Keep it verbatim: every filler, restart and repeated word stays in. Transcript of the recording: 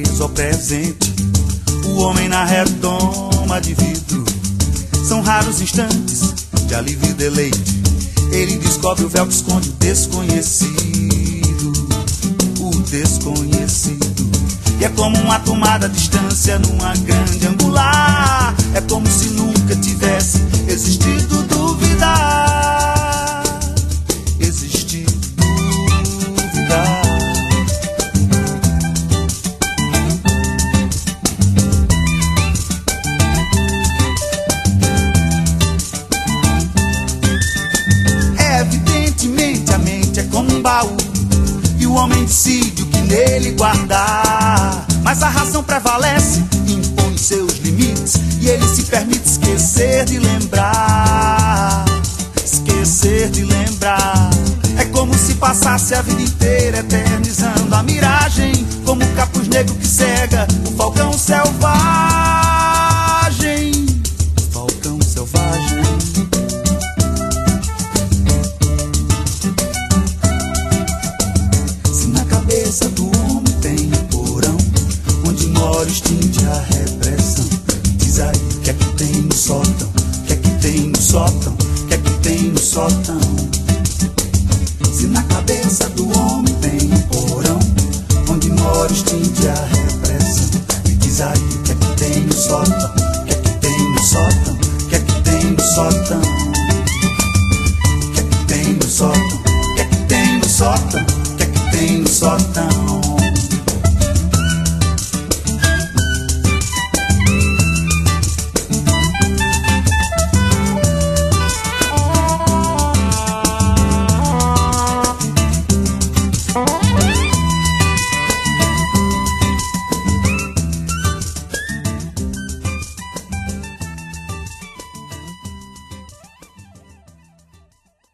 preso ao presente, o homem na redoma de vidro. São raros instantes de alívio e deleite. Ele descobre o véu que esconde o desconhecido, o desconhecido. E é como uma tomada à distância numa grande angular. É como se nunca tivesse existido duvidar, existir duvidar. Evidentemente a mente é como um baú, e o homem decide o que nele guardar. Mas a razão prevalece, impõe seus limites, e ele se permite esquecer de lembrar, esquecer de lembrar. É como se passasse a vida inteira eternizando a miragem, como o capuz negro que cega o falcão selvagem, falcão selvagem. Do homem tem um porão onde mora, extingue a repressão. Diz aí o que é que tem no sótão, o que é que tem no sótão, o que é que tem no sótão. Se na cabeça do homem tem um porão onde mora, extingue a repressão. Me diz aí o que é que tem no sótão, o que é que tem no sótão, o que é que tem no sótão.